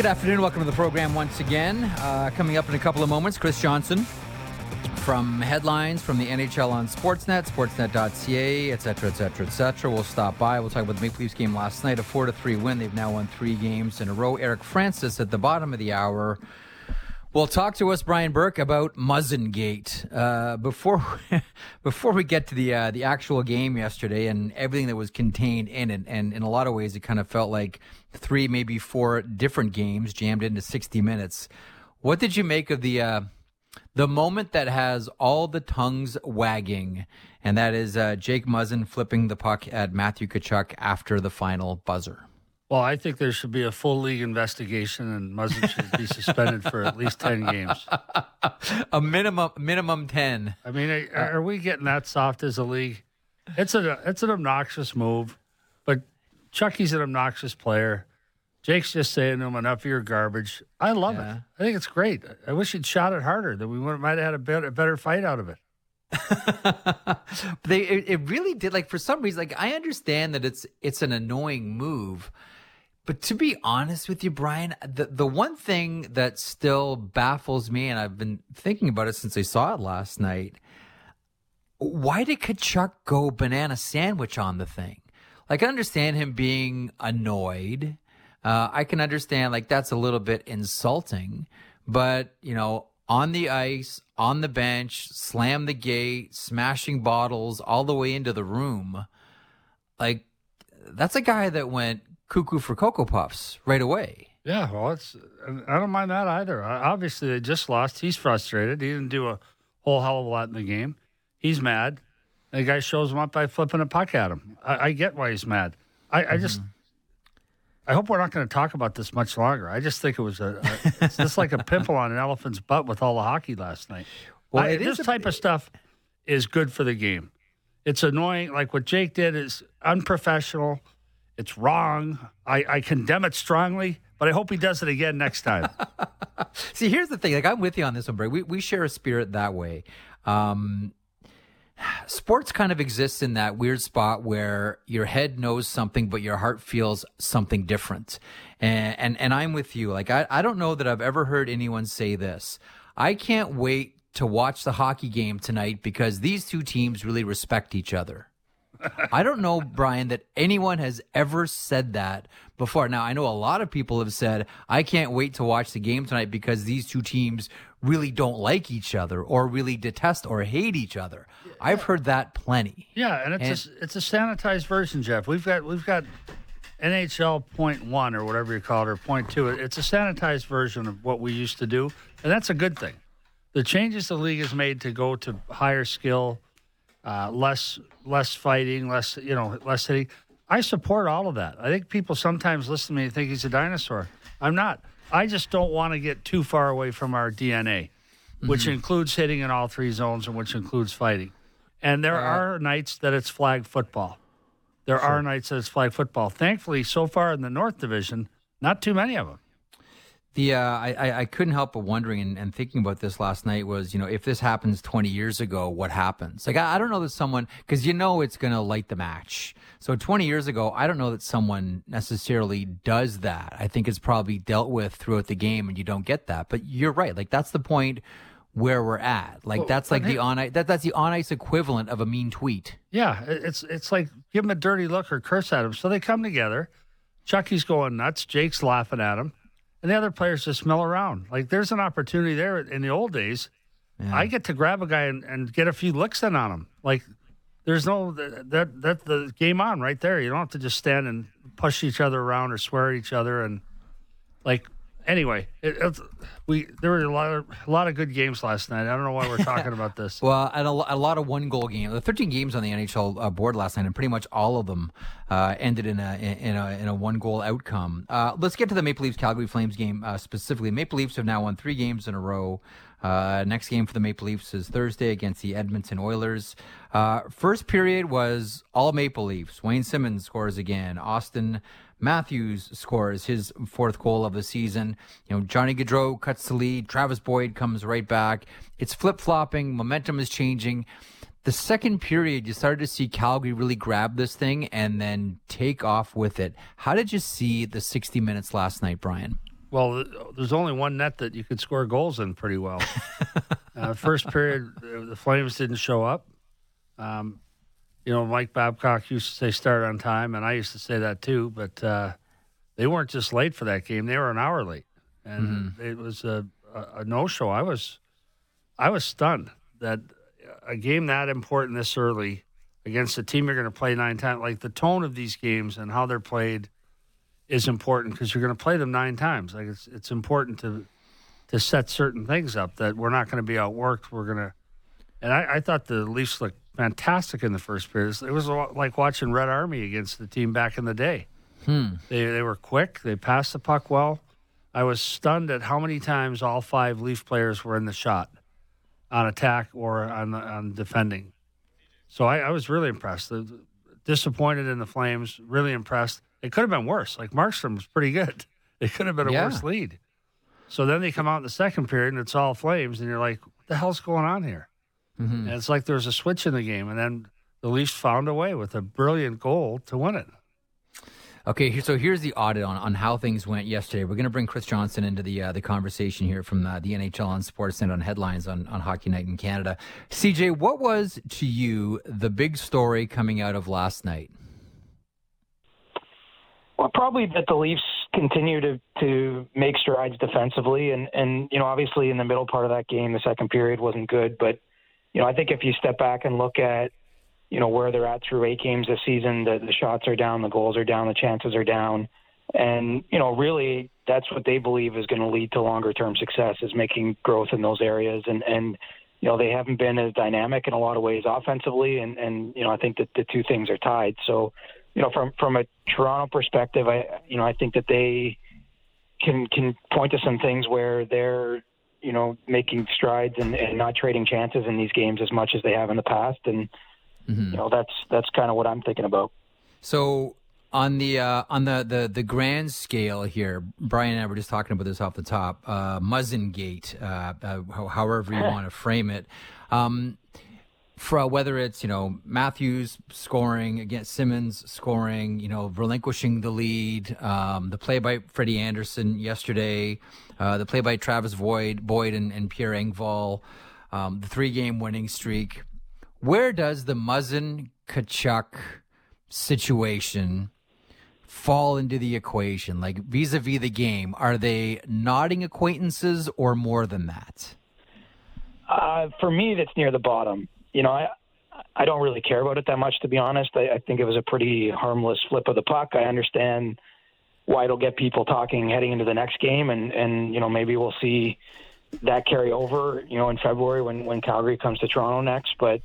Good afternoon. Welcome to the program once again. Coming up in a couple of moments, Chris Johnson from Headlines from the NHL on Sportsnet, sportsnet.ca, etc., etc., etc. We'll stop by. We'll talk about the Maple Leafs game last night, a 4-3 win. They've now won 3 games in a row. Eric Francis at the bottom of the hour will talk to us, Brian Burke, about Muzzingate. Before we get to the actual game yesterday and everything that was contained in it, and in a lot of ways it kind of felt like 3, maybe 4 different games jammed into 60 minutes. What did you make of the moment that has all the tongues wagging, and that is Jake Muzzin flipping the puck at Matthew Tkachuk after the final buzzer? Well, I think there should be a full league investigation, and Muzzin should be suspended for at least 10 games. A minimum 10. I mean, are we getting that soft as a league? It's an obnoxious move, but Chucky's an obnoxious player. Jake's just saying to him, enough of your garbage. I love it. I think it's great. I wish he'd shot it harder, that we might have had a better fight out of it. It really did. Like, for some reason, like, I understand that it's an annoying move, but to be honest with you, Brian, the one thing that still baffles me, and I've been thinking about it since I saw it last night, why did Tkachuk go banana sandwich on the thing? Like, I understand him being annoyed. I can understand, like, that's a little bit insulting, but, you know, on the ice, on the bench, slam the gate, smashing bottles all the way into the room. Like, that's a guy that went cuckoo for Cocoa Puffs right away. Yeah, well, I don't mind that either. Obviously, they just lost. He's frustrated. He didn't do a whole hell of a lot in the game. He's mad. The guy shows him up by flipping a puck at him. I get why he's mad. I hope we're not going to talk about this much longer. I just think it was it's just like a pimple on an elephant's butt with all the hockey last night. Well, this type of stuff is good for the game. It's annoying. Like what Jake did is unprofessional. It's wrong. I condemn it strongly, but I hope he does it again next time. See, here's the thing. Like, I'm with you on this one, Bray. We share a spirit that way. Sports kind of exists in that weird spot where your head knows something, but your heart feels something different. And I'm with you. Like, I don't know that I've ever heard anyone say this. I can't wait to watch the hockey game tonight because these two teams really respect each other. I don't know, Brian, that anyone has ever said that before. Now, I know a lot of people have said, I can't wait to watch the game tonight because these two teams really don't like each other or really detest or hate each other. I've heard that plenty. Yeah, and it's a sanitized version, Jeff. We've got NHL .1 or whatever you call it, or .2. It's a sanitized version of what we used to do, and that's a good thing. The changes the league has made to go to higher skill, less fighting, less hitting. I support all of that. I think people sometimes listen to me and think he's a dinosaur. I'm not. I just don't want to get too far away from our DNA, which includes hitting in all 3 zones and which includes fighting. And there are nights that it's flag football. There are nights that it's flag football. Thankfully, so far in the North Division, not too many of them. I couldn't help but wondering and thinking about this last night was, if this happens 20 years ago, what happens? Like, I don't know that someone, because it's going to light the match. So 20 years ago, I don't know that someone necessarily does that. I think it's probably dealt with throughout the game and you don't get that. But you're right. Like, that's the point where we're at. Like, that's like that's the on-ice equivalent of a mean tweet. Yeah, it's like give him a dirty look or curse at him. So they come together. Chucky's going nuts. Jake's laughing at him. And the other players just mill around. Like, there's an opportunity there in the old days. Yeah. I get to grab a guy and get a few licks in on him. Like, there's no that the game on right there. You don't have to just stand and push each other around or swear at each other. And, like, anyway, there were a lot of good games last night. I don't know why we're talking about this. Well, and a lot of one-goal games. The 13 games on the NHL board last night, and pretty much all of them ended in a one-goal outcome. Let's get to the Maple Leafs Calgary Flames game specifically. Maple Leafs have now won 3 games in a row. Next game for the Maple Leafs is Thursday against the Edmonton Oilers. First period was all Maple Leafs. Wayne Simmons scores again. Austin Matthews scores his 4th goal of the season. Johnny Gaudreau cuts the lead. Travis Boyd comes right back. It's flip-flopping. Momentum is changing. The second period, you started to see Calgary really grab this thing and then take off with it. How did you see the 60 minutes last night, Brian? Well, there's only one net that you could score goals in pretty well. First period, the Flames didn't show up. Mike Babcock used to say start on time, and I used to say that too, but they weren't just late for that game. They were an hour late, and it was a no-show. I was stunned that a game that important this early against a team you're going to play 9 times, like the tone of these games and how they're played is important because you're going to play them 9 times. Like it's important to set certain things up that we're not going to be outworked. We're going to, and I thought the Leafs looked fantastic in the first period. It was like watching Red Army against the team back in the day. They were quick. They passed the puck well. I was stunned at how many times all 5 Leaf players were in the shot on attack or on defending. So I was really impressed. Disappointed in the Flames, really impressed. It could have been worse. Like Markstrom was pretty good. It could have been a worse lead. So then they come out in the second period and it's all Flames, and you're like, what the hell's going on here? And it's like there was a switch in the game, and then the Leafs found a way with a brilliant goal to win it. Okay, so here's the audit on how things went yesterday. We're going to bring Chris Johnson into the conversation here from the NHL on Sportsnet on Headlines on Hockey Night in Canada. CJ, what was, to you, the big story coming out of last night? Well, probably that the Leafs continue to make strides defensively. And obviously in the middle part of that game, the second period wasn't good. But, I think if you step back and look at, where they're at through 8 games this season, the shots are down, the goals are down, the chances are down. And, really that's what they believe is going to lead to longer-term success, is making growth in those areas. And they haven't been as dynamic in a lot of ways offensively. And I think that the two things are tied. So, from a Toronto perspective, I think that they can point to some things where they're, making strides and not trading chances in these games as much as they have in the past. And, that's kind of what I'm thinking about. So on the grand scale here, Brian and I were just talking about this off the top, Muzzin-gate, however you want to frame it. For whether it's, Matthews scoring against Simmons scoring, relinquishing the lead, the play by Freddie Anderson yesterday, the play by Travis Boyd and Pierre Engvall, the 3-game winning streak. Where does the Muzzin-Tkachuk situation fall into the equation? Like vis-a-vis the game, are they nodding acquaintances or more than that? For me, that's near the bottom. I don't really care about it that much, to be honest. I think it was a pretty harmless flip of the puck. I understand why it'll get people talking heading into the next game, and maybe we'll see that carry over, in February when Calgary comes to Toronto next. But,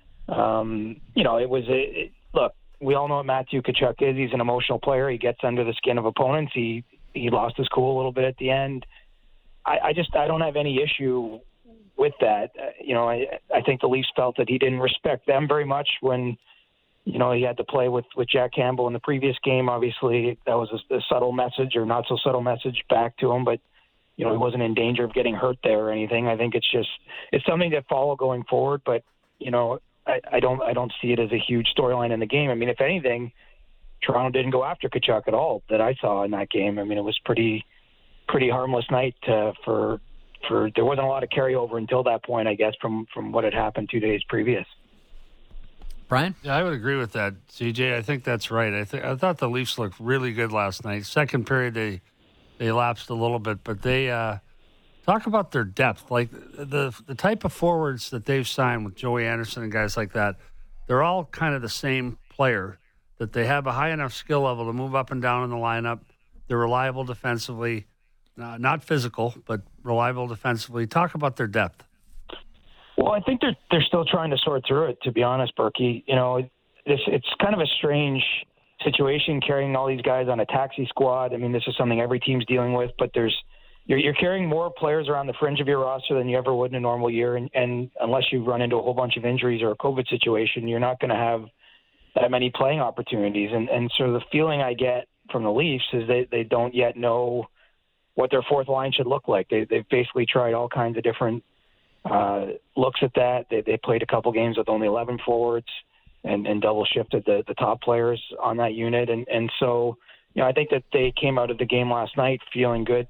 it was look, we all know what Matthew Tkachuk is. He's an emotional player. He gets under the skin of opponents. He lost his cool a little bit at the end. I don't have any issue with that. I think the Leafs felt that he didn't respect them very much when, he had to play with Jack Campbell in the previous game. Obviously, that was a subtle message or not so subtle message back to him, but, he wasn't in danger of getting hurt there or anything. I think it's something to follow going forward, but, I don't see it as a huge storyline in the game. I mean, if anything, Toronto didn't go after Tkachuk at all that I saw in that game. I mean, it was pretty harmless night for there wasn't a lot of carryover until that point, I guess, from what had happened 2 days previous. Brian? Yeah, I would agree with that, CJ. I think that's right. I thought the Leafs looked really good last night. Second period, they lapsed a little bit, but they talk about their depth. Like the type of forwards that they've signed with Joey Anderson and guys like that, they're all kind of the same player, that they have a high enough skill level to move up and down in the lineup. They're reliable defensively. Not physical, but reliable defensively. Talk about their depth. Well, I think they're still trying to sort through it, to be honest, Berkey. It's kind of a strange situation carrying all these guys on a taxi squad. I mean, this is something every team's dealing with, but you're carrying more players around the fringe of your roster than you ever would in a normal year, and unless you run into a whole bunch of injuries or a COVID situation, you're not going to have that many playing opportunities. And so the feeling I get from the Leafs is they don't yet know what their fourth line should look like. They've basically tried all kinds of different looks at that. They played a couple games with only 11 forwards and double shifted the top players on that unit. And so, I think that they came out of the game last night feeling good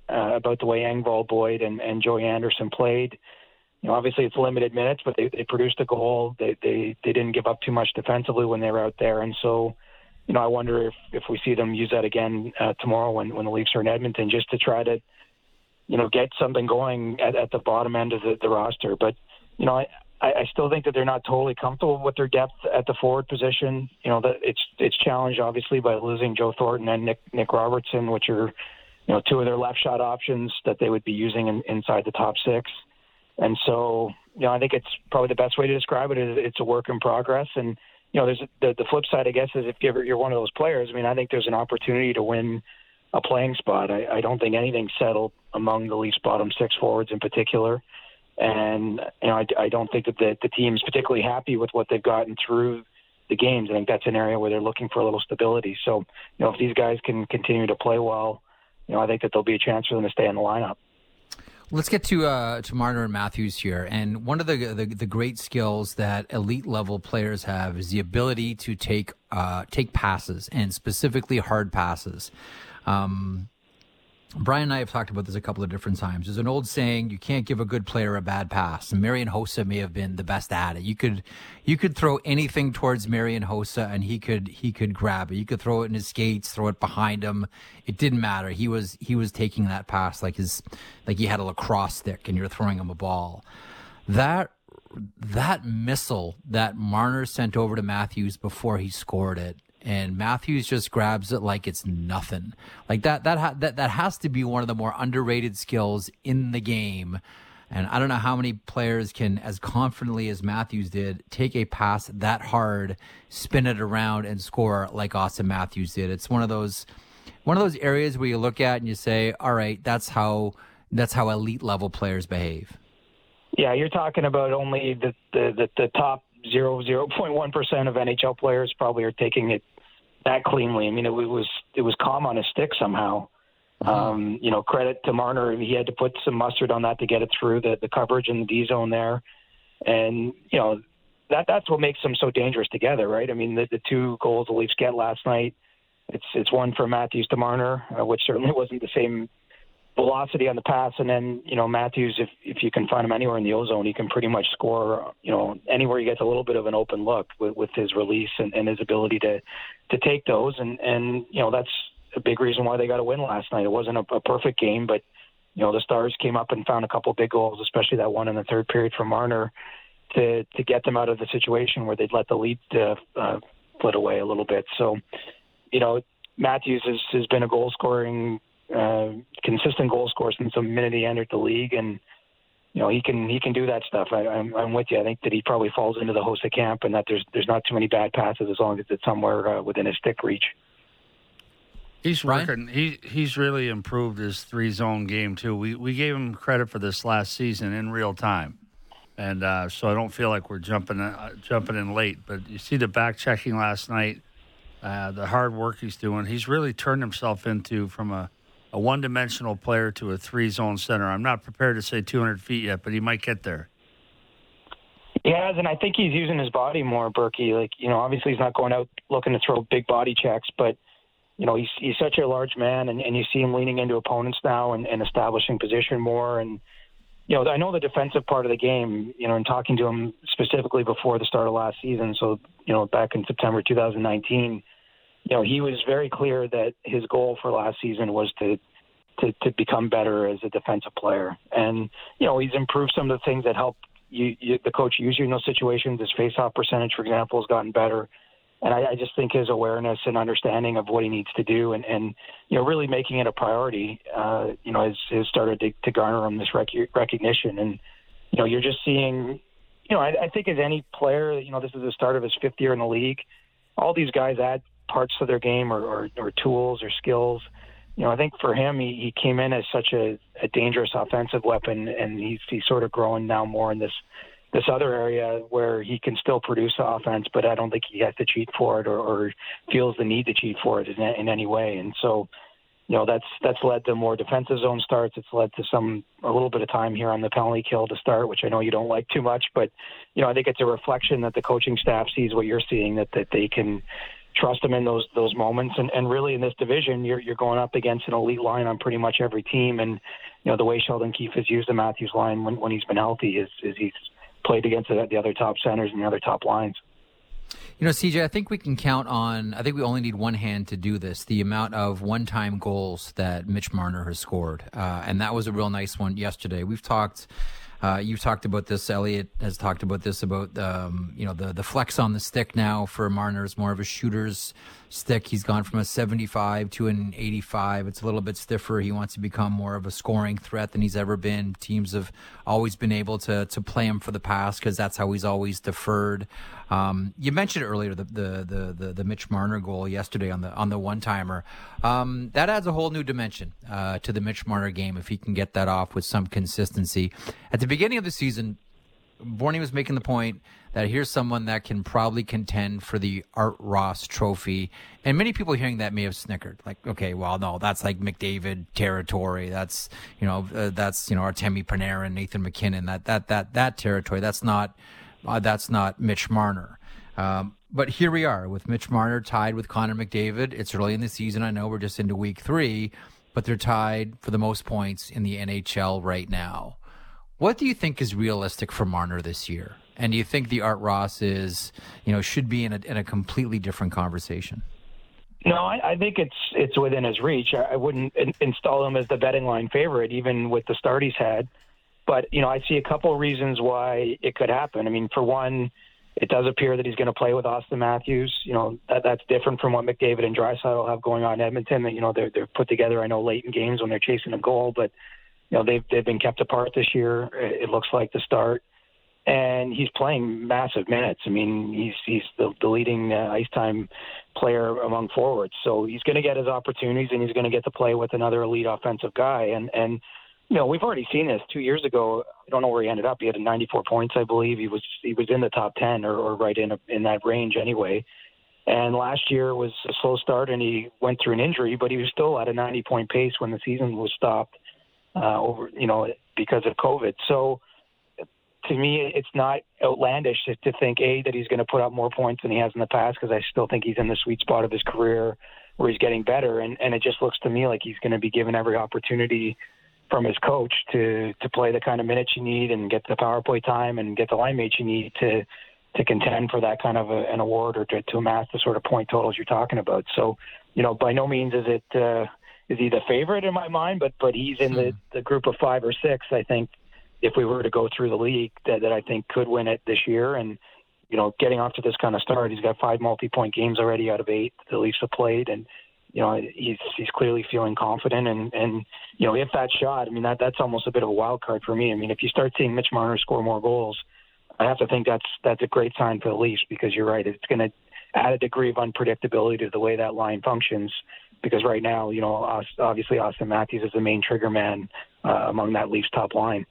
about the way Engvall, Boyd, and Joey Anderson played. Obviously it's limited minutes, but they produced a goal. They didn't give up too much defensively when they were out there, and so I wonder if we see them use that again tomorrow when the Leafs are in Edmonton, just to try to get something going at the bottom end of the roster. But I still think that they're not totally comfortable with their depth at the forward position. That it's challenged obviously by losing Joe Thornton and Nick Robertson, which are two of their left shot options that they would be using inside the top six. And so I think it's probably the best way to describe it is it's a work in progress. And there's the flip side, I guess, is if you're one of those players. I mean, I think there's an opportunity to win a playing spot. I don't think anything's settled among the Leafs' bottom six forwards in particular. And I don't think that the team's particularly happy with what they've gotten through the games. I think that's an area where they're looking for a little stability. So if these guys can continue to play well, I think that there'll be a chance for them to stay in the lineup. Let's get to Marner and Matthews here. And one of the great skills that elite level players have is the ability to take passes, and specifically hard passes. Brian and I have talked about this a couple of different times. There's an old saying, you can't give a good player a bad pass. And Marian Hossa may have been the best at it. You could throw anything towards Marian Hossa and he could grab it. You could throw it in his skates, throw it behind him. It didn't matter. He was taking that pass like he had a lacrosse stick and you're throwing him a ball. That missile that Marner sent over to Matthews before he scored it, and Matthews just grabs it like it's nothing. Like that has to be one of the more underrated skills in the game. And I don't know how many players can, as confidently as Matthews did, take a pass that hard, spin it around, and score like Austin Matthews did. It's one of those areas where you look at and you say, all right, that's how elite level players behave. Yeah, you're talking about only the top 0.1% of NHL players probably are taking it that cleanly. I mean, it was calm on his stick somehow. Mm-hmm. Credit to Marner. He had to put some mustard on that to get it through the coverage in the D zone there. And, that's what makes them so dangerous together, right? I mean, the two goals the Leafs get last night, it's one from Matthews to Marner, which certainly wasn't the same velocity on the pass, and then Matthews, if you can find him anywhere in the O-zone, he can pretty much score anywhere he gets a little bit of an open look with his release and his ability to take those, and that's a big reason why they got a win last night. It wasn't a perfect game, but the Stars came up and found a couple big goals, especially that one in the third period from Marner to get them out of the situation where they'd let the lead split away a little bit. So Matthews has been a consistent goal scorer since the minute he entered the league, and he can do that stuff. I'm with you. I think that he probably falls into the Hossa camp, and that there's not too many bad passes as long as it's somewhere within his stick reach. He's working. He's really improved his 3-zone game too. We gave him credit for this last season in real time, and so I don't feel like we're jumping in late. But you see the back checking last night, the hard work he's doing. He's really turned himself into from a one-dimensional player to a 3-zone center. I'm not prepared to say 200 feet yet, but he might get there. He has, and I think he's using his body more, Berkey. Obviously he's not going out looking to throw big body checks, but, he's such a large man, and you see him leaning into opponents now and establishing position more. And, I know the defensive part of the game, and talking to him specifically before the start of last season, so, back in September 2019, he was very clear that his goal for last season was to become better as a defensive player. And, he's improved some of the things that help the coach use you in those situations. His face-off percentage, for example, has gotten better. And I just think his awareness and understanding of what he needs to do and really making it a priority, has started to garner him this recognition. And, you're just seeing, I think as any player, this is the start of his 5th year in the league. All these guys add parts to their game or tools or skills. I think for him, he came in as such a dangerous offensive weapon, and he's sort of growing now more in this other area where he can still produce the offense, but I don't think he has to cheat for it or feels the need to cheat for it in any way. And so, that's led to more defensive zone starts. It's led to a little bit of time here on the penalty kill to start, which I know you don't like too much, but, I think it's a reflection that the coaching staff sees what you're seeing, that they can trust him in those moments. And really in this division, you're going up against an elite line on pretty much every team. And, the way Sheldon Keefe has used the Matthews line when he's been healthy is he's played against the other top centers and the other top lines. CJ, I think we can count on, I think we only need one hand to do this, the amount of one-time goals that Mitch Marner has scored. And that was a real nice one yesterday. We've talked, you've talked about this, Elliot has talked about this, about, the flex on the stick now for Marner is more of a shooter's stick. He's gone from a 75 to an 85. It's a little bit stiffer. He wants to become more of a scoring threat than he's ever been. Teams have always been able to play him for the pass because that's how he's always deferred. You mentioned earlier the Mitch Marner goal yesterday on the one-timer. That adds a whole new dimension to the Mitch Marner game if he can get that off with some consistency. At the beginning of the season, Borny was making the point that here's someone that can probably contend for the Art Ross Trophy. And many people hearing that may have snickered. Like, okay, well, no, that's like McDavid territory. That's, Artemi Panarin, Nathan McKinnon, that territory. That's not Mitch Marner. But here we are with Mitch Marner tied with Connor McDavid. It's early in the season. I know we're just into week 3, but they're tied for the most points in the NHL right now. What do you think is realistic for Marner this year? And do you think the Art Ross should be in a completely different conversation? No, I think it's within his reach. I wouldn't install him as the betting line favorite, even with the start he's had. But, I see a couple of reasons why it could happen. I mean, for one, it does appear that he's going to play with Austin Matthews. That's different from what McDavid and Draisaitl have going on in Edmonton. They're put together, I know, late in games when they're chasing a goal, but they've been kept apart this year. It looks like to start. And he's playing massive minutes. I mean, he's the leading ice time player among forwards. So he's going to get his opportunities, and he's going to get to play with another elite offensive guy. And we've already seen this 2 years ago. I don't know where he ended up. He had 94 points, I believe. He was in the top 10 or right in that range anyway. And last year was a slow start, and he went through an injury, but he was still at a 90-point pace when the season was stopped because of COVID. So to me, it's not outlandish to think, A, that he's going to put up more points than he has in the past, because I still think he's in the sweet spot of his career where he's getting better. And it just looks to me like he's going to be given every opportunity from his coach to play the kind of minutes you need and get the power play time and get the line mates you need to contend for that kind of an award or to amass the sort of point totals you're talking about. So, by no means is he the favorite in my mind, but he's in the group of 5 or 6, I think, if we were to go through the league, that I think could win it this year. And, getting off to this kind of start, he's got 5 multi-point games already out of 8 the Leafs have played. And, he's clearly feeling confident. And if that shot, I mean, that's almost a bit of a wild card for me. I mean, if you start seeing Mitch Marner score more goals, I have to think that's a great sign for the Leafs, because you're right. It's going to add a degree of unpredictability to the way that line functions, because right now, obviously Austin Matthews is the main trigger man among that Leafs top line.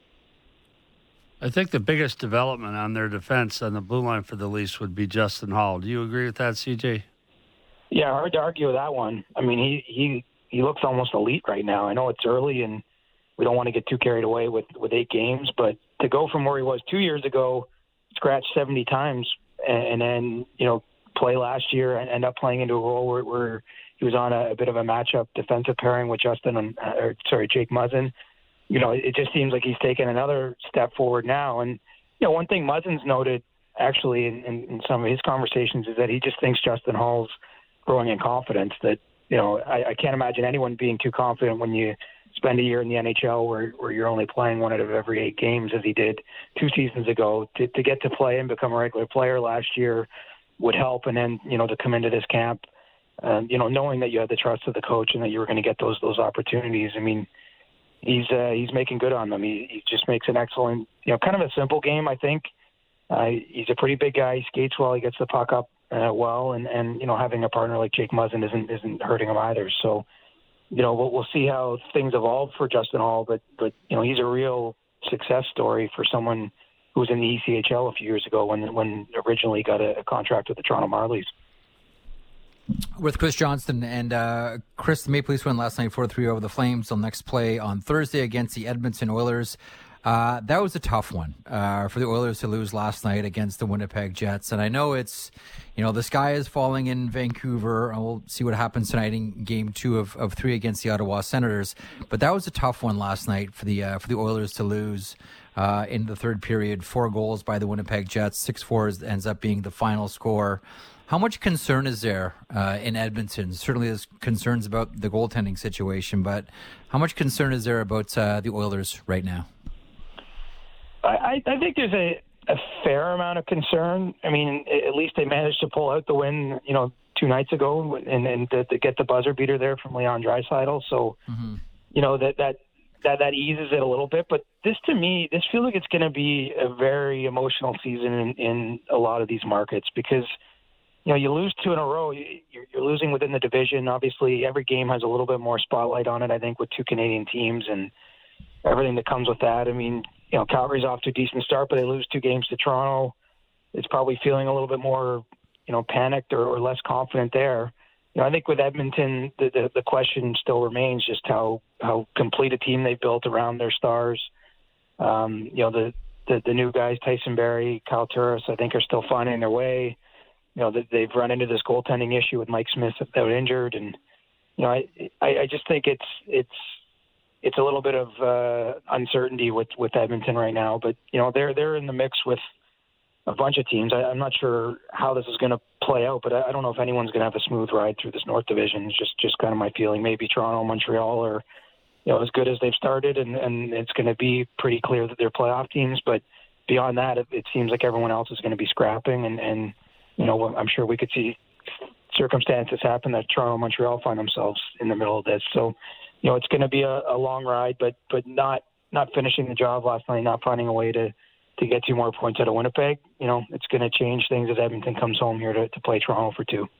I think the biggest development on their defense on the blue line for the Leafs would be Justin Holl. Do you agree with that, CJ? Yeah, hard to argue with that one. I mean, he looks almost elite right now. I know it's early, and we don't want to get too carried away with 8 games, but to go from where he was 2 years ago, scratch 70 times, and then, play last year and end up playing into a role where he was on a bit of a matchup defensive pairing with Jake Muzzin. It just seems like he's taken another step forward now. And, one thing Muzzin's noted actually in some of his conversations is that he just thinks Justin Holl's growing in confidence. That, I can't imagine anyone being too confident when you spend a year in the NHL where you're only playing 1 out of every 8 games, as he did 2 seasons ago. To get to play and become a regular player last year would help. And then, to come into this camp, knowing that you had the trust of the coach and that you were going to get those opportunities. I mean, he's making good on them. He just makes an excellent, kind of a simple game, I think. He's a pretty big guy. He skates well. He gets the puck up well, and having a partner like Jake Muzzin isn't hurting him either. So, we'll see how things evolve for Justin Holl, but he's a real success story for someone who was in the ECHL a few years ago when originally got a contract with the Toronto Marlies. With Chris Johnston, and Chris, the Maple Leafs won last night 4-3 over the Flames. They'll next play on Thursday against the Edmonton Oilers. That was a tough one for the Oilers to lose last night against the Winnipeg Jets. And I know it's, the sky is falling in Vancouver. And we'll see what happens tonight in Game 2 of 3 against the Ottawa Senators. But that was a tough one last night for the Oilers to lose in the third period. 4 goals by the Winnipeg Jets. 6-4 ends up being the final score. How much concern is there in Edmonton? Certainly there's concerns about the goaltending situation, but how much concern is there about the Oilers right now? I think there's a fair amount of concern. I mean, at least they managed to pull out the win, 2 nights ago and to get the buzzer beater there from Leon Draisaitl. So, that eases it a little bit. But this feels like it's going to be a very emotional season in a lot of these markets because, you lose 2 in a row. You're losing within the division. Obviously, every game has a little bit more spotlight on it, I think, with 2 Canadian teams and everything that comes with that. I mean, Calgary's off to a decent start, but they lose 2 games to Toronto. It's probably feeling a little bit more, panicked or less confident there. I think with Edmonton, the question still remains just how complete a team they've built around their stars. The new guys, Tyson Barrie, Kyle Turris, I think are still finding their way. They've run into this goaltending issue with Mike Smith out injured, and I just think it's a little bit of uncertainty with Edmonton right now. But they're in the mix with a bunch of teams. I'm not sure how this is going to play out, but I don't know if anyone's going to have a smooth ride through this North Division. It's just kind of my feeling. Maybe Toronto, Montreal are as good as they've started, and it's going to be pretty clear that they're playoff teams. But beyond that, it seems like everyone else is going to be scrapping, and I'm sure we could see circumstances happen that Toronto and Montreal find themselves in the middle of this. So, it's going to be a long ride, but not finishing the job last night, not finding a way to get 2 more points out of Winnipeg. It's going to change things as Edmonton comes home here to play Toronto for 2.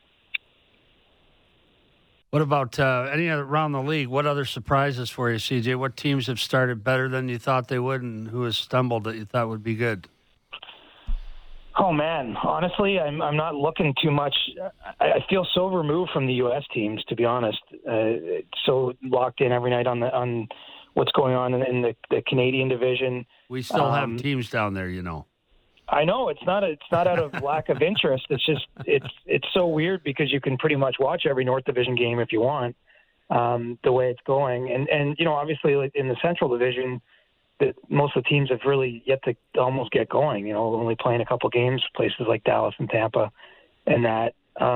What about any around the league? What other surprises for you, CJ? What teams have started better than you thought they would, and who has stumbled that you thought would be good? Oh man, honestly, I'm not looking too much. I feel so removed from the U.S. teams, to be honest. So locked in every night on what's going on in the Canadian division. We still have teams down there, I know it's not out of lack of interest. It's just it's so weird because you can pretty much watch every North Division game if you want, the way it's going. And obviously like in the Central Division, that most of the teams have really yet to almost get going, only playing a couple games, places like Dallas and Tampa and that.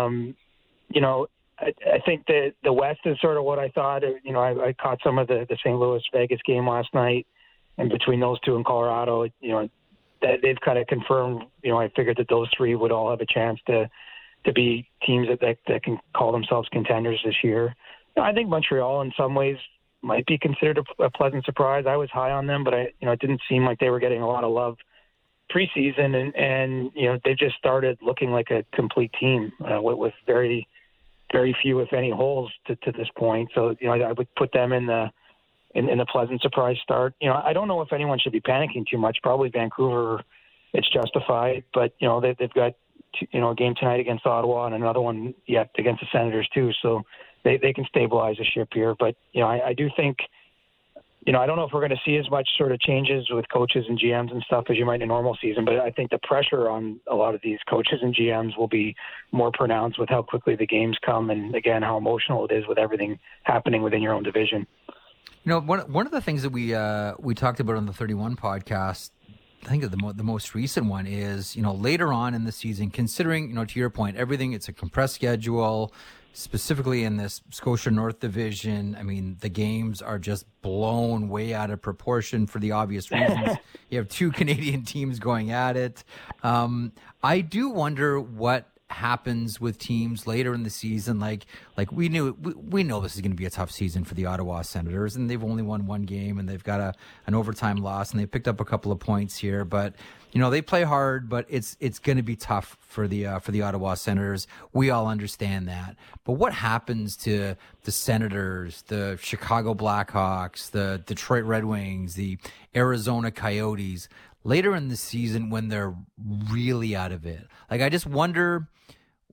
I think that the West is sort of what I thought. I caught some of the St. Louis-Vegas game last night, and between those 2 in Colorado, that they've kind of confirmed, I figured that those 3 would all have a chance to be teams that can call themselves contenders this year. I think Montreal in some ways might be considered a pleasant surprise. I was high on them, but it didn't seem like they were getting a lot of love preseason, and they just started looking like a complete team with very, very few, if any, holes to this point. So I would put them in the pleasant surprise start. I don't know if anyone should be panicking too much. Probably Vancouver, it's justified, but they've got a game tonight against Ottawa and another one yet against the Senators too. So they can stabilize the ship here. But, I do think, I don't know if we're going to see as much sort of changes with coaches and GMs and stuff as you might in a normal season, but I think the pressure on a lot of these coaches and GMs will be more pronounced with how quickly the games come and, again, how emotional it is with everything happening within your own division. One of the things that we talked about on the 31 podcast, I think the most recent one is, later on in the season, considering, to your point, everything, it's a compressed schedule, specifically in this Scotia North Division. I mean, the games are just blown way out of proportion for the obvious reasons. You have 2 Canadian teams going at it. I do wonder what happens with teams later in the season. Like we know this is going to be a tough season for the Ottawa Senators, and they've only won 1 game, and they've got an overtime loss, and they picked up a couple of points here, but they play hard, but it's going to be tough for the Ottawa Senators. We all understand that. But what happens to the Senators, the Chicago Blackhawks, the Detroit Red Wings, the Arizona Coyotes later in the season when they're really out of it? Like, I just wonder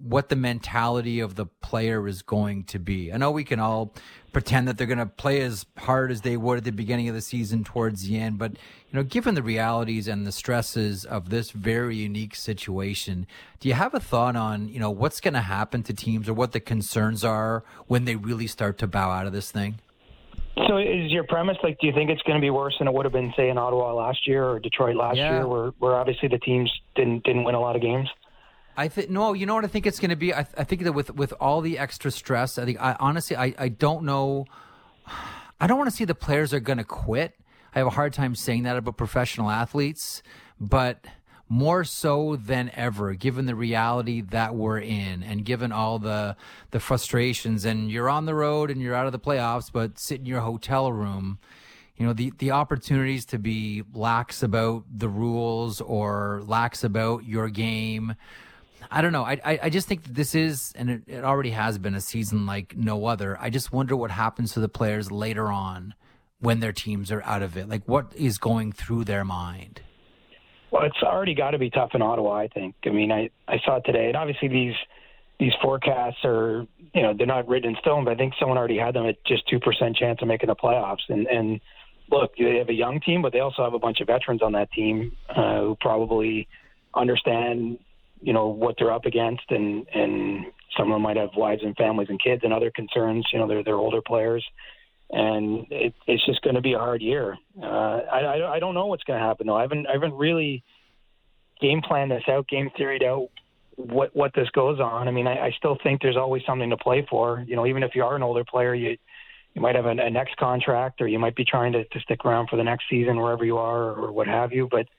what the mentality of the player is going to be. I know we can all pretend that they're going to play as hard as they would at the beginning of the season towards the end, but given the realities and the stresses of this very unique situation, do you have a thought on what's going to happen to teams or what the concerns are when they really start to bow out of this thing? So is your premise, do you think it's going to be worse than it would have been, say, in Ottawa last year or Detroit last year, where obviously the teams didn't win a lot of games? I think no. You know what I think it's going to be? I think that with all the extra stress, I don't know. I don't want to see the players are going to quit. I have a hard time saying that about professional athletes, but more so than ever, given the reality that we're in and given all the frustrations, and you're on the road and you're out of the playoffs, but sit in your hotel room, the opportunities to be lax about the rules or lax about your game. I don't know. I just think that this is, and it already has been, a season like no other. I just wonder what happens to the players later on when their teams are out of it. What is going through their mind? Well, it's already got to be tough in Ottawa, I think. I mean, I saw it today, and obviously these forecasts are, they're not written in stone, but I think someone already had them at just 2% chance of making the playoffs. And look, they have a young team, but they also have a bunch of veterans on that team who probably understand, what they're up against, and some of them might have wives and families and kids and other concerns. They're older players. And it's just going to be a hard year. I don't know what's going to happen, though. I haven't really game planned this out, game theoried out what this goes on. I mean, I still think there's always something to play for. Even if you are an older player, you might have a next contract, or you might be trying to stick around for the next season wherever you are, or what have you. But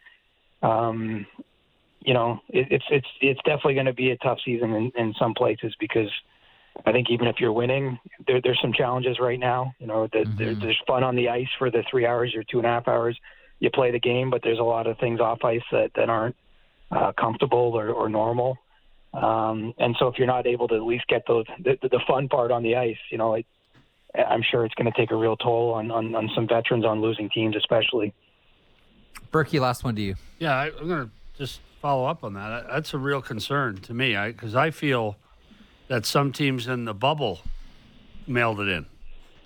it's definitely going to be a tough season in some places, because I think even if you're winning, there's some challenges right now. There's fun on the ice for the 3 hours or 2.5 hours you play the game, but there's a lot of things off ice that aren't comfortable or normal. And so if you're not able to at least get the fun part on the ice, I'm sure it's going to take a real toll on some veterans, on losing teams especially. Berkey, last one to you. Yeah, I'm going to just follow up on that. That's a real concern to me, because I feel that some teams in the bubble mailed it in.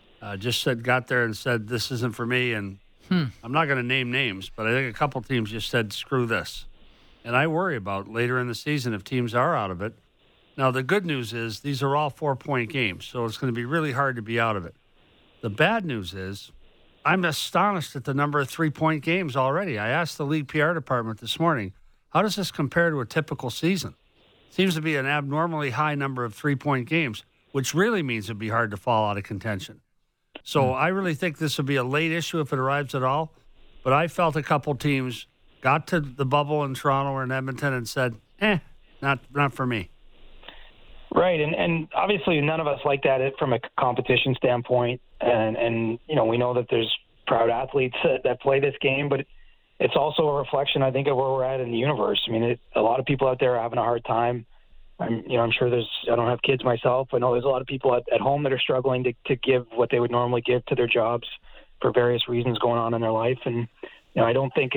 Got there and said, this isn't for me. And I'm not going to name names, but I think a couple teams just said, screw this. And I worry about later in the season if teams are out of it. Now, the good news is these are all 4-point games, so it's going to be really hard to be out of it. The bad news is I'm astonished at the number of 3-point games already. I asked the league PR department this morning, how does this compare to a typical season? Seems to be an abnormally high number of 3-point games, which really means it'd be hard to fall out of contention. So I really think this would be a late issue if it arrives at all. But I felt a couple teams got to the bubble in Toronto or in Edmonton and said, not for me. Right, and obviously none of us like that from a competition standpoint. And we know that there's proud athletes that play this game, but it's also a reflection, I think, of where we're at in the universe. I mean, a lot of people out there are having a hard time. I'm sure I don't have kids myself. I know there's a lot of people at home that are struggling to give what they would normally give to their jobs for various reasons going on in their life. And, I don't think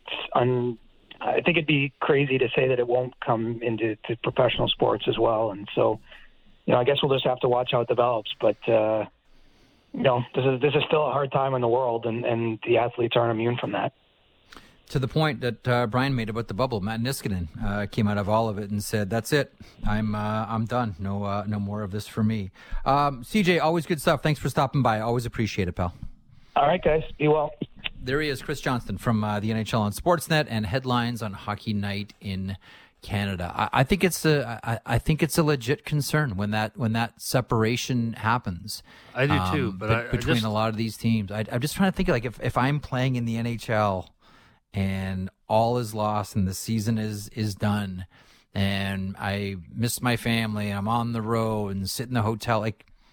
I think it'd be crazy to say that it won't come into professional sports as well. And so, I guess we'll just have to watch how it develops. But, this is still a hard time in the world, and the athletes aren't immune from that. To the point that Brian made about the bubble, Matt Niskanen came out of all of it and said, "That's it. I'm done. No more of this for me." CJ, always good stuff. Thanks for stopping by. Always appreciate it, pal. All right, guys. Be well. There he is, Chris Johnston from the NHL on Sportsnet and Headlines on Hockey Night in Canada. I think it's a legit concern when that separation happens. I do too, but between a lot of these teams, I'm just trying to think if I'm playing in the NHL. And all is lost, and the season is done, and I miss my family, and I'm on the road and sit in the hotel.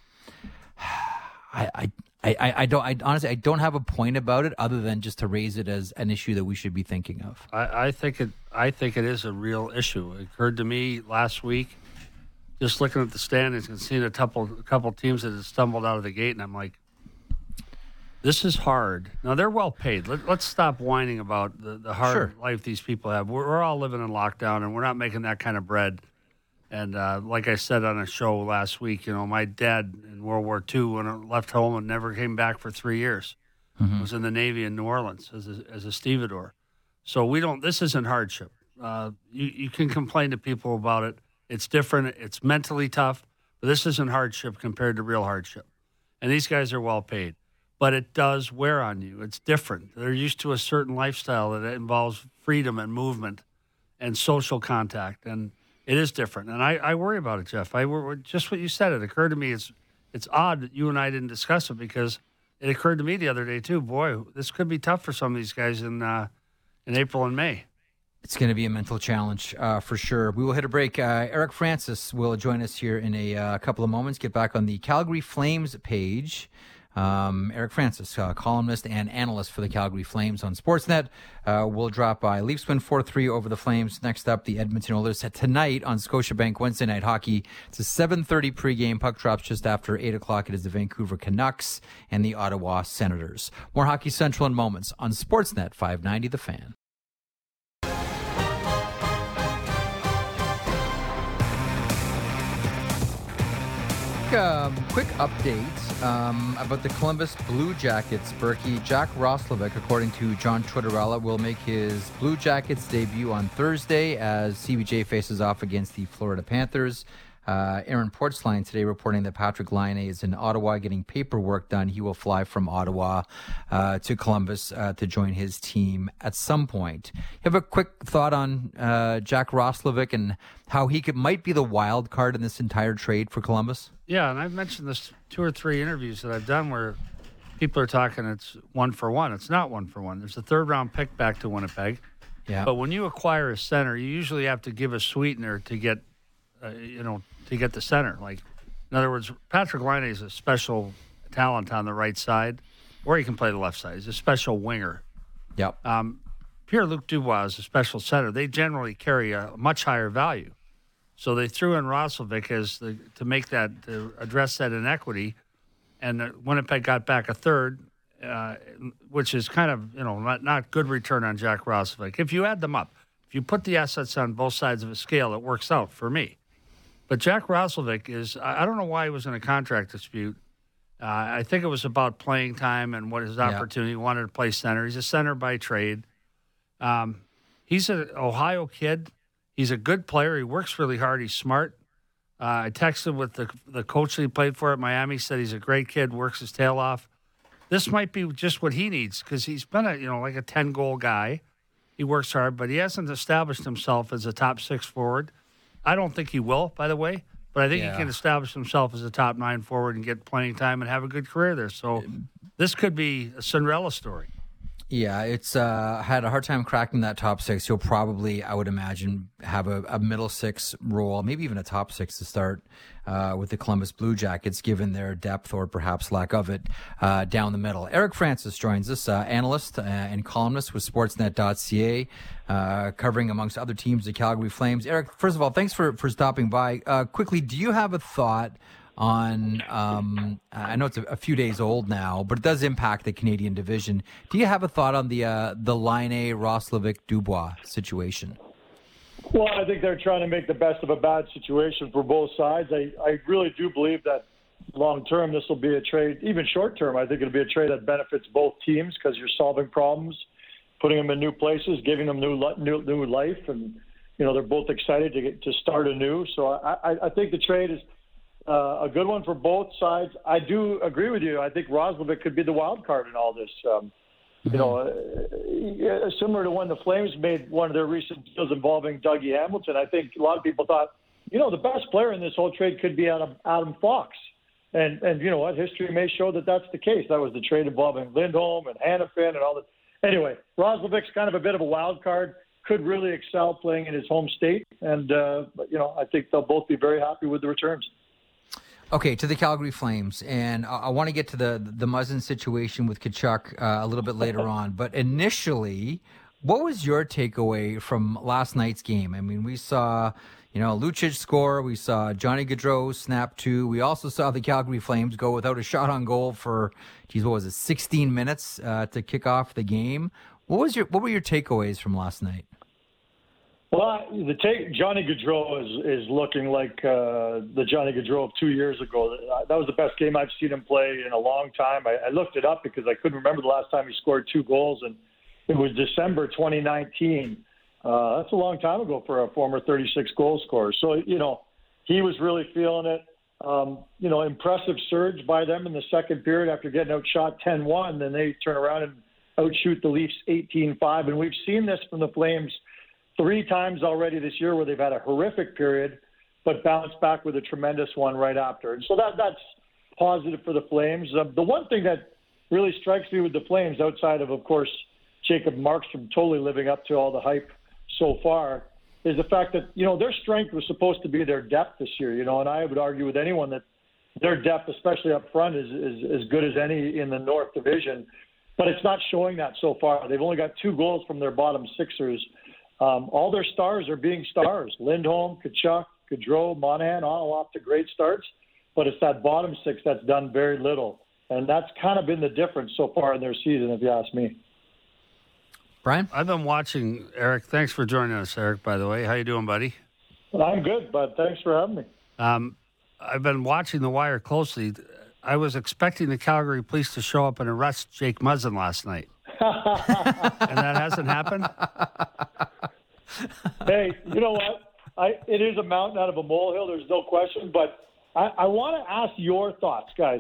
I honestly I don't have a point about it other than just to raise it as an issue that we should be thinking of. I think it is a real issue. It occurred to me last week, just looking at the standings and seeing a couple teams that had stumbled out of the gate, and I'm like, this is hard. Now, they're well paid. Let's stop whining about the hard life these people have. We're all living in lockdown, and we're not making that kind of bread. And like I said on a show last week, my dad in World War II, when I left home and never came back for 3 years, was in the Navy in New Orleans as a stevedore. So this isn't hardship. You can complain to people about it. It's different. It's mentally tough, but this isn't hardship compared to real hardship. And these guys are well paid, but it does wear on you. It's different. They're used to a certain lifestyle that involves freedom and movement and social contact, and it is different. And I worry about it, Jeff. Just what you said. It occurred to me. It's odd that you and I didn't discuss it, because it occurred to me the other day too. Boy, this could be tough for some of these guys in April and May. It's going to be a mental challenge for sure. We will hit a break. Eric Francis will join us here in a couple of moments. Get back on the Calgary Flames page. Eric Francis, columnist and analyst for the Calgary Flames on Sportsnet, will drop by. Leafs win 4-3 over the Flames. Next up, the Edmonton Oilers tonight on Scotiabank Wednesday Night Hockey. It's a 7:30 pregame. Puck drops just after 8 o'clock. It is the Vancouver Canucks and the Ottawa Senators. More Hockey Central in moments on Sportsnet 590 The Fan. Quick update about the Columbus Blue Jackets, Berkey. Jack Roslovic, according to John Tortorella, will make his Blue Jackets debut on Thursday as CBJ faces off against the Florida Panthers. Aaron Portzline today reporting that Patrick Laine is in Ottawa getting paperwork done. He will fly from Ottawa to Columbus to join his team at some point. You have a quick thought on Jack Roslovic and how he might be the wild card in this entire trade for Columbus? Yeah, and I've mentioned this 2 or 3 interviews that I've done where people are talking it's 1-for-1. It's not 1-for-1. There's a 3rd-round pick back to Winnipeg. Yeah. But when you acquire a center, you usually have to give a sweetener to get to get the center. Like, in other words, Patrick Laine is a special talent on the right side, or he can play the left side. He's a special winger. Yep. Pierre-Luc Dubois is a special center. They generally carry a much higher value. So they threw in Roslovic to address that inequity, and Winnipeg got back a third, which is kind of not good return on Jack Roslovic. If you add them up, if you put the assets on both sides of a scale, it works out for me. But Jack Roslovic I don't know why he was in a contract dispute. I think it was about playing time and what his opportunity. He wanted to play center. He's a center by trade. He's an Ohio kid. He's a good player. He works really hard. He's smart. I texted with the coach that he played for at Miami, said he's a great kid, works his tail off. This might be just what he needs, because he's been a 10-goal guy. He works hard, but he hasn't established himself as a top 6 forward. I don't think he will, by the way, but I think he can establish himself as a top 9 forward and get playing time and have a good career there. So this could be a Cinderella story. Yeah, it's had a hard time cracking that top 6. He'll probably, I would imagine, have a middle 6 role, maybe even a top 6 to start with the Columbus Blue Jackets, given their depth or perhaps lack of it down the middle. Eric Francis joins us, analyst and columnist with Sportsnet.ca, covering, amongst other teams, the Calgary Flames. Eric, first of all, thanks for stopping by. Quickly, do you have a thought on, I know it's a few days old now, but it does impact the Canadian division. Do you have a thought on the Laine, Roslovic, Dubois situation? Well, I think they're trying to make the best of a bad situation for both sides. I really do believe that long term this will be a trade, even short term, I think it'll be a trade that benefits both teams, because you're solving problems, putting them in new places, giving them new life, and they're both excited to start anew. So I think the trade is a good one for both sides. I do agree with you. I think Roslovic could be the wild card in all this. Similar to when the Flames made one of their recent deals involving Dougie Hamilton, I think a lot of people thought, the best player in this whole trade could be Adam Fox. And you know what? History may show that that's the case. That was the trade involving Lindholm and Hanifin and all that. Anyway, Roslovic's kind of a bit of a wild card. Could really excel playing in his home state. And, I think they'll both be very happy with the returns. Okay, to the Calgary Flames, and I want to get to the Muzzin situation with Tkachuk a little bit later on. But initially, what was your takeaway from last night's game? I mean, we saw, Lucic score. We saw Johnny Gaudreau snap 2. We also saw the Calgary Flames go without a shot on goal for, 16 minutes to kick off the game. What were your takeaways from last night? Well, Johnny Gaudreau is looking like the Johnny Gaudreau of 2 years ago. That was the best game I've seen him play in a long time. I looked it up because I couldn't remember the last time he scored 2 goals, and it was December 2019. That's a long time ago for a former 36-goal scorer. So, he was really feeling it. Impressive surge by them in the second period after getting outshot 10-1. Then they turn around and outshoot the Leafs 18-5. And we've seen this from the Flames 3 times already this year where they've had a horrific period but bounced back with a tremendous one right after. And so that's positive for the Flames. The one thing that really strikes me with the Flames, outside of course, Jacob Markstrom totally living up to all the hype so far, is the fact that, their strength was supposed to be their depth this year, and I would argue with anyone that their depth, especially up front, is as good as any in the North Division. But it's not showing that so far. They've only got 2 goals from their bottom sixers. All their stars are being stars. Lindholm, Tkachuk, Gaudreau, Monahan, all off to great starts. But it's that bottom 6 that's done very little. And that's kind of been the difference so far in their season, if you ask me. Brian? I've been watching, Eric. Thanks for joining us, Eric, by the way. How you doing, buddy? Well, I'm good, bud. Thanks for having me. I've been watching The Wire closely. I was expecting the Calgary police to show up and arrest Jake Muzzin last night. And that hasn't happened? Hey, you know what? It is a mountain out of a molehill, there's no question. But I want to ask your thoughts, guys.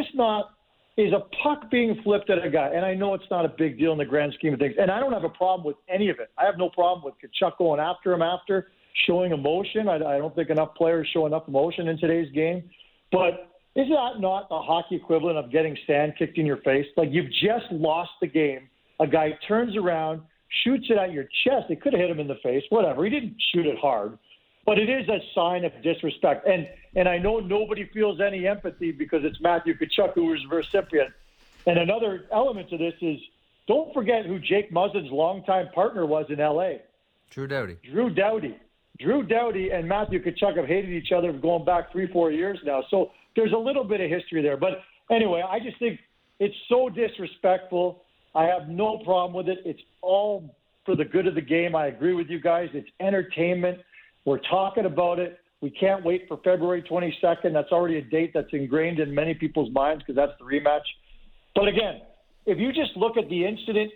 Is a puck being flipped at a guy? And I know it's not a big deal in the grand scheme of things. And I don't have a problem with any of it. I have no problem with Tkachuk going after him after, showing emotion. I don't think enough players show enough emotion in today's game. But is that not the hockey equivalent of getting sand kicked in your face? Like, you've just lost the game. A guy turns around, shoots it at your chest. It could have hit him in the face, whatever. He didn't shoot it hard. But it is a sign of disrespect. And I know nobody feels any empathy because it's Matthew Tkachuk who was the recipient. And another element to this is, don't forget who Jake Muzzin's longtime partner was in L.A. Drew Doughty. Drew Doughty and Matthew Tkachuk have hated each other going back 3-4 years now. So there's a little bit of history there. But anyway, I just think it's so disrespectful. I have no problem with it. It's all for the good of the game. I agree with you guys. It's entertainment. We're talking about it. We can't wait for February 22nd. That's already a date that's ingrained in many people's minds because that's the rematch. But again, if you just look at the incident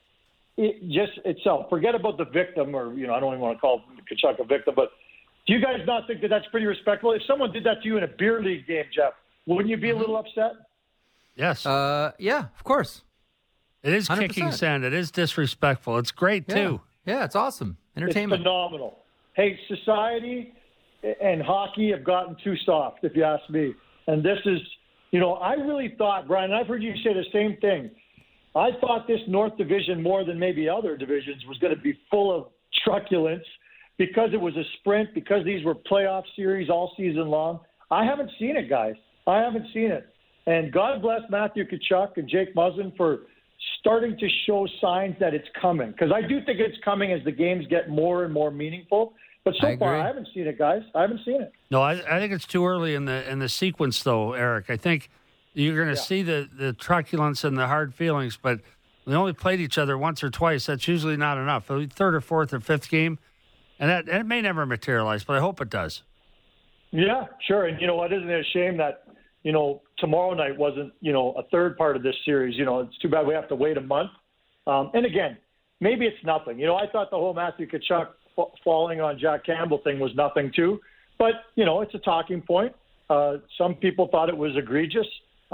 itself, forget about the victim, or, I don't even want to call Tkachuk a victim, but do you guys not think that that's pretty respectful? If someone did that to you in a beer league game, Jeff, wouldn't you be a little upset? Yes. Yeah, of course. It is 100%. Kicking sand. It is disrespectful. It's great, too. Yeah, it's awesome. Entertainment. It's phenomenal. Hey, society and hockey have gotten too soft, if you ask me. And this is, I really thought, Brian, and I've heard you say the same thing. I thought this North Division, more than maybe other divisions, was going to be full of truculence because it was a sprint, because these were playoff series all season long. I haven't seen it, guys. I haven't seen it. And God bless Matthew Tkachuk and Jake Muzzin for starting to show signs that it's coming. Because I do think it's coming as the games get more and more meaningful. But so far, I haven't seen it, guys. I haven't seen it. No, I think it's too early in the sequence, though, Eric. I think you're going to see the truculence and the hard feelings, but they only played each other once or twice. That's usually not enough. The third or fourth or fifth game, and it may never materialize, but I hope it does. Yeah, sure. And you know what? Isn't it a shame that tomorrow night wasn't a third part of this series? It's too bad we have to wait a month. And again, maybe it's nothing. I thought the whole Matthew Tkachuk falling on Jack Campbell thing was nothing too, but it's a talking point. Some people thought it was egregious.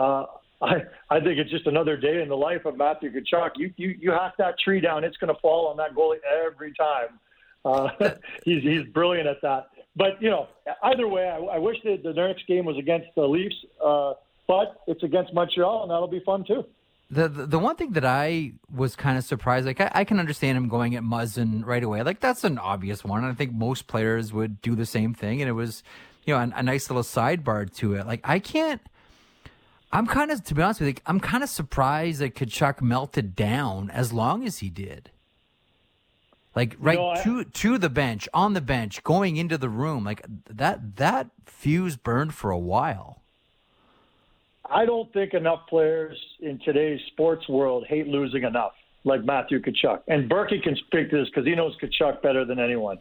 I think it's just another day in the life of Matthew Tkachuk. You hack that tree down, it's going to fall on that goalie every time. He's brilliant at that. But either way, I wish that the next game was against the Leafs, but it's against Montreal, and that'll be fun too. The one thing that I was kind of surprised, like I can understand him going at Muzzin right away. Like that's an obvious one. And I think most players would do the same thing. And it was, a nice little sidebar to it. Like I'm kind of, to be honest with you, I'm kind of surprised that Tkachuk melted down as long as he did. Like to the bench, on the bench, going into the room, like that fuse burned for a while. I don't think enough players in today's sports world hate losing enough, like Matthew Tkachuk. And Berkey can speak to this because he knows Tkachuk better than anyone.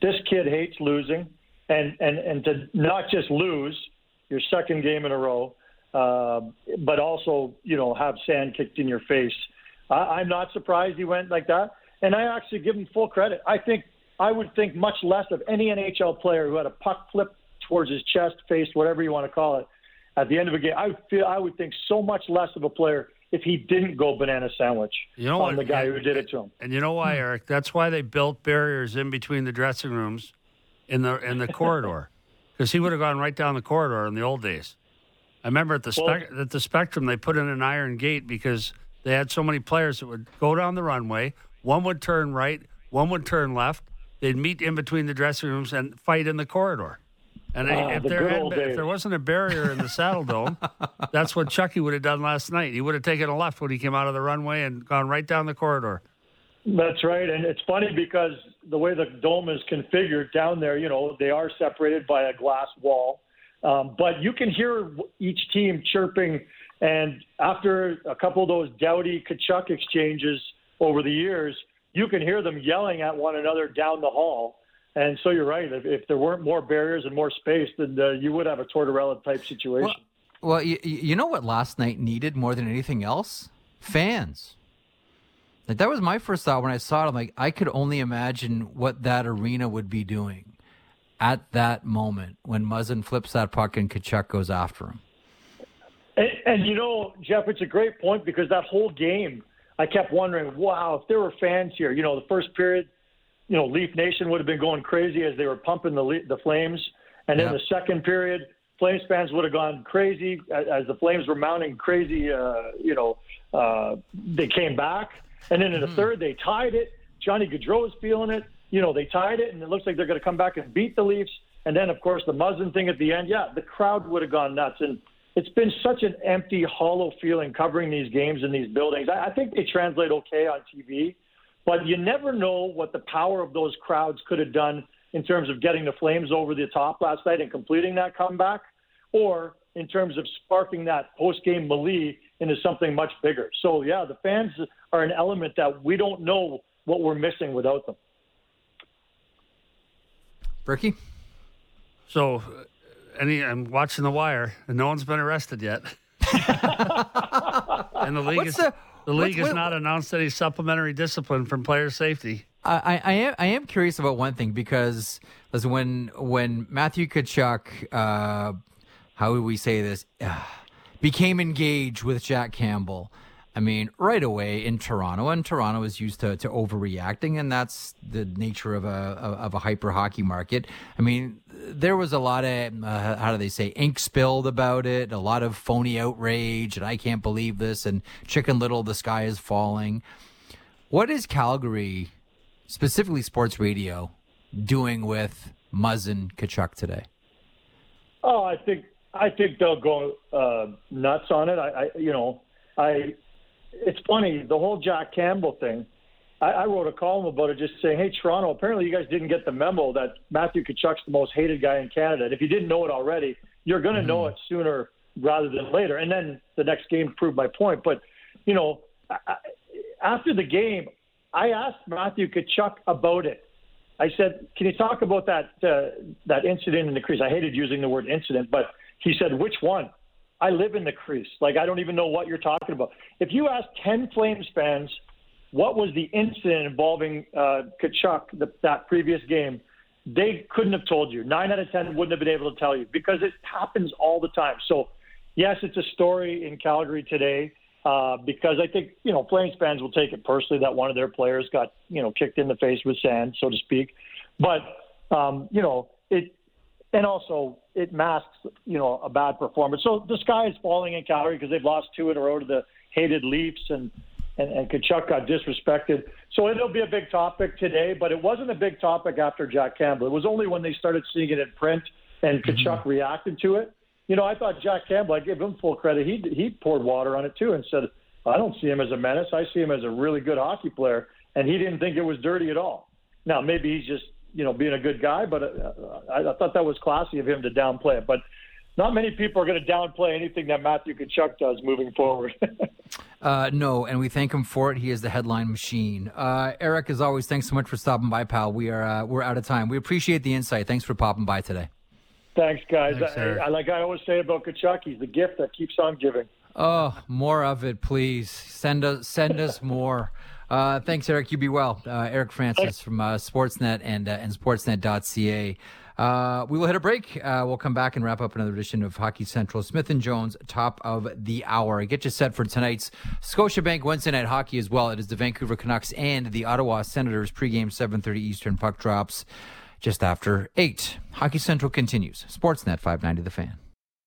this kid hates losing, and to not just lose your second game in a row, but also, have sand kicked in your face. I'm not surprised he went like that, and I actually give him full credit. I would think much less of any NHL player who had a puck flip towards his chest, face, whatever you want to call it, at the end of a game. I would think so much less of a player if he didn't go banana sandwich on the guy who did it to him. And you know why, Eric? That's why they built barriers in between the dressing rooms in the corridor, because he would have gone right down the corridor in the old days. I remember at the Spectrum, they put in an iron gate because they had so many players that would go down the runway. One would turn right, one would turn left. They'd meet in between the dressing rooms and fight in the corridor. And if there wasn't a barrier in the Saddle Dome, that's what Chucky would have done last night. He would have taken a left when he came out of the runway and gone right down the corridor. That's right. And it's funny because the way the dome is configured down there, they are separated by a glass wall. But you can hear each team chirping. And after a couple of those Doughty-Tkachuk exchanges over the years, you can hear them yelling at one another down the hall. And so you're right. If there weren't more barriers and more space, then you would have a Tortorella-type situation. Well, you know what last night needed more than anything else? Fans. Like, that was my first thought when I saw it. I'm like, I could only imagine what that arena would be doing at that moment when Muzzin flips that puck and Tkachuk goes after him. And Jeff, it's a great point because that whole game, I kept wondering, wow, if there were fans here, the first period, Leaf Nation would have been going crazy as they were pumping the Flames. And then the second period, Flames fans would have gone crazy as the Flames were mounting crazy. They came back. And then in the third, they tied it. Johnny Gaudreau was feeling it. They tied it, and it looks like they're going to come back and beat the Leafs. And then, of course, the Muzzin thing at the end. Yeah, the crowd would have gone nuts. And it's been such an empty, hollow feeling covering these games in these buildings. I think they translate okay on TV. But you never know what the power of those crowds could have done in terms of getting the Flames over the top last night and completing that comeback, or in terms of sparking that post-game melee into something much bigger. So, yeah, the fans are an element that we don't know what we're missing without them. Ricky? So, I'm watching The Wire, and no one's been arrested yet. And the league has not announced any supplementary discipline from player safety. I am curious about one thing because when Matthew Tkachuk, how would we say this, became engaged with Jack Campbell, I mean, right away in Toronto, and Toronto is used to overreacting, and that's the nature of a hyper hockey market. I mean, there was a lot of, how do they say, ink spilled about it, a lot of phony outrage, and I can't believe this, and Chicken Little, the sky is falling. What is Calgary, specifically sports radio, doing with Muzzin Tkachuk today? Oh, I think they'll go nuts on it. It's funny, the whole Jack Campbell thing. I wrote a column about it just saying, hey, Toronto, apparently you guys didn't get the memo that Matthew Tkachuk's the most hated guy in Canada. And if you didn't know it already, you're going to know it sooner rather than later. And then the next game proved my point. But, after the game, I asked Matthew Tkachuk about it. I said, can you talk about that incident in the crease? I hated using the word incident, but he said, which one? I live in the crease. Like, I don't even know what you're talking about. If you ask 10 Flames fans what was the incident involving Tkachuk, that previous game, they couldn't have told you. 9 out of 10 wouldn't have been able to tell you because it happens all the time. So, yes, it's a story in Calgary today because I think, Flames fans will take it personally that one of their players got, kicked in the face with sand, so to speak. But, and also it masks, a bad performance. So the sky is falling in Calgary because they've lost 2 in a row to the hated Leafs and Tkachuk got disrespected. So it'll be a big topic today, but it wasn't a big topic after Jack Campbell. It was only when they started seeing it in print and Tkachuk reacted to it. I thought Jack Campbell, I give him full credit. He poured water on it too and said, I don't see him as a menace. I see him as a really good hockey player. And he didn't think it was dirty at all. Now, maybe he's just, being a good guy, but I thought that was classy of him to downplay it. But not many people are going to downplay anything that Matthew Tkachuk does moving forward. No, and we thank him for it. He is the headline machine. Eric, as always, thanks so much for stopping by, pal. We're out of time. We appreciate the insight. Thanks for popping by today. Thanks, guys. Thanks, like I always say about Tkachuk, he's the gift that keeps on giving. Oh, more of it, please. Send us more. Thanks, Eric. You be well. Eric Francis from Sportsnet and Sportsnet.ca. We will hit a break. We'll come back and wrap up another edition of Hockey Central. Smith and Jones, top of the hour. Get you set for tonight's Scotiabank Wednesday Night Hockey as well. It is the Vancouver Canucks and the Ottawa Senators pregame 7:30 Eastern. Puck drops just after 8. Hockey Central continues. Sportsnet 590 The Fan.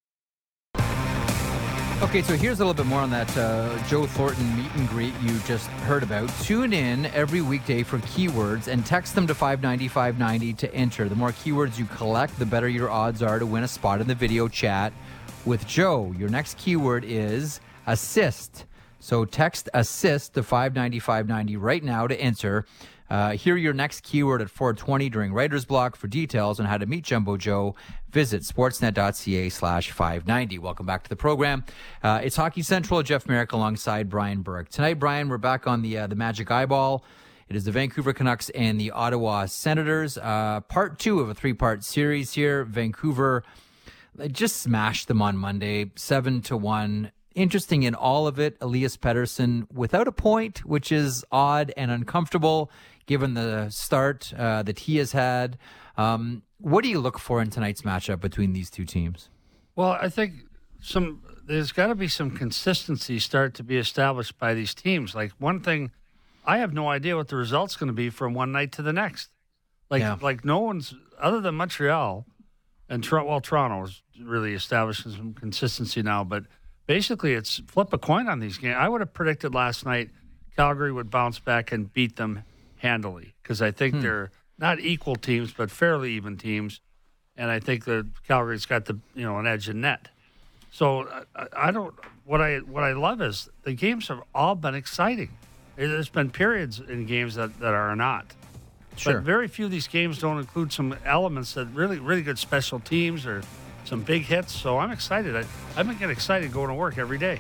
Okay, so here's a little bit more on that Joe Thornton meet and greet you just heard about. Tune in every weekday for keywords and text them to 590-590 to enter. The more keywords you collect, the better your odds are to win a spot in the video chat with Joe. Your next keyword is assist. So text assist to 590-590 right now to enter. Hear your next keyword at 4:20 during Writer's Block. For details on how to meet Jumbo Joe, visit sportsnet.ca/590. Welcome back to the program. It's Hockey Central. Jeff Merrick alongside Brian Burke. Tonight, Brian, we're back on the Magic Eyeball. It is the Vancouver Canucks and the Ottawa Senators. Part 2 of a 3-part series here. Vancouver just smashed them on Monday, 7-1. Interesting in all of it, Elias Pettersson without a point, which is odd and uncomfortable given the start that he has had. What do you look for in tonight's matchup between these two teams? Well, I think there's got to be some consistency start to be established by these teams. Like one thing, I have no idea what the result's going to be from one night to the next. Like no one's, other than Montreal, and Toronto is really establishing some consistency now, but basically it's flip a coin on these games. I would have predicted last night Calgary would bounce back and beat them handily because I think they're not equal teams, but fairly even teams. And I think that Calgary's got an edge in net. So what I love is the games have all been exciting. There's been periods in games that are not. Sure. But very few of these games don't include some elements that really, really good special teams or some big hits. So I'm excited. I've been getting excited going to work every day.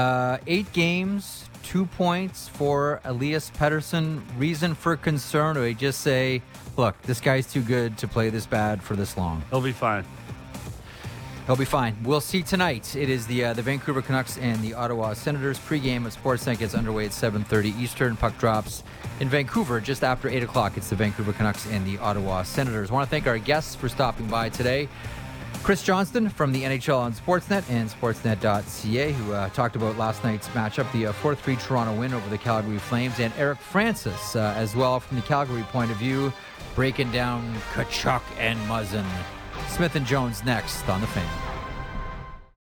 8 games, 2 points for Elias Pettersson. Reason for concern, or they just say, look, this guy's too good to play this bad for this long? He'll be fine. He'll be fine. We'll see tonight. It is the Vancouver Canucks and the Ottawa Senators. Pregame at Sportsnet gets underway at 7:30 Eastern. Puck drops in Vancouver just after 8 o'clock. It's the Vancouver Canucks and the Ottawa Senators. I want to thank our guests for stopping by today. Chris Johnston from the NHL on Sportsnet and Sportsnet.ca, who talked about last night's matchup, the 4-3 Toronto win over the Calgary Flames, and Eric Francis as well from the Calgary point of view, breaking down Tkachuk and Muzzin. Smith and Jones next on The Fan.